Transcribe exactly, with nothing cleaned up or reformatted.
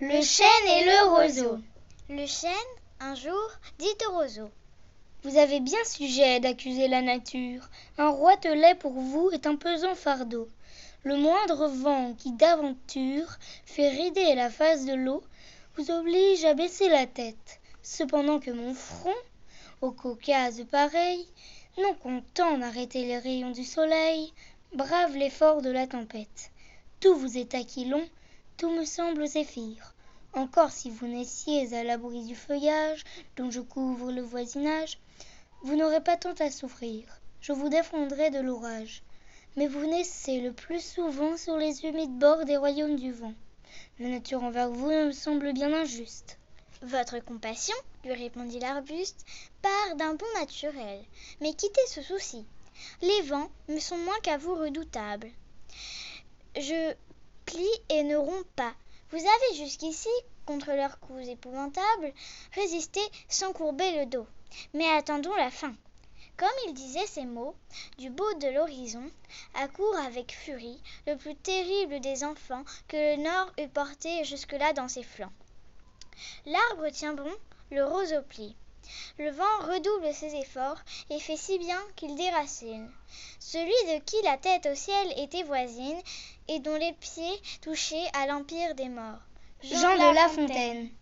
Le chêne et le roseau. Le chêne, un jour, dit au roseau: Vous avez bien sujet d'accuser la nature. Un roitelet pour vous est un pesant fardeau. Le moindre vent qui d'aventure fait rider la face de l'eau vous oblige à baisser la tête. Cependant que mon front, au Caucase pareil, non content d'arrêter les rayons du soleil, brave l'effort de la tempête. Tout vous est aquilon, tout me semble zéphyr. Encore si vous naissiez à l'abri du feuillage dont je couvre le voisinage, vous n'aurez pas tant à souffrir, je vous défendrai de l'orage. Mais vous naissez le plus souvent sur les humides bords des royaumes du vent. La nature envers vous me semble bien injuste. Votre compassion, lui répondit l'arbuste, part d'un bon naturel. Mais quittez ce souci. Les vents me sont moins qu'à vous redoutables. Je plie et ne romps pas. Vous avez jusqu'ici, contre leurs coups épouvantables, résisté sans courber le dos. Mais attendons la fin. Comme il disait ces mots, du bout de l'horizon, accourt avec furie le plus terrible des enfants que le Nord eût porté jusque-là dans ses flancs. L'arbre tient bon, le roseau plie. Le vent redouble ses efforts et fait si bien qu'il déracine celui de qui la tête au ciel était voisine et dont les pieds touchaient à l'empire des morts. Jean de La Fontaine.